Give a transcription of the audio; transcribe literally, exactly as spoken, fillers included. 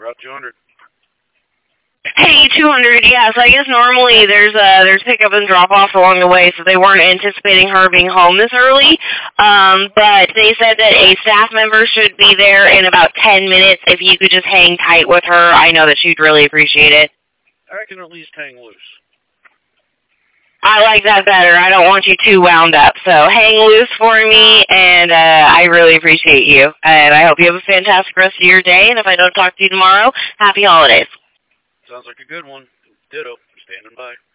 Route two hundred. Hey, two hundred, yeah, so I guess normally there's uh, there's pickup and drop-off along the way, so they weren't anticipating her being home this early, um, but they said that a staff member should be there in about ten minutes. If you could just hang tight with her, I know that she'd really appreciate it. I can at least hang loose. I like that better. I don't want you too wound up, so hang loose for me, and uh, I really appreciate you, and I hope you have a fantastic rest of your day, and if I don't talk to you tomorrow, happy holidays. Sounds like a good one. Ditto. Standing by.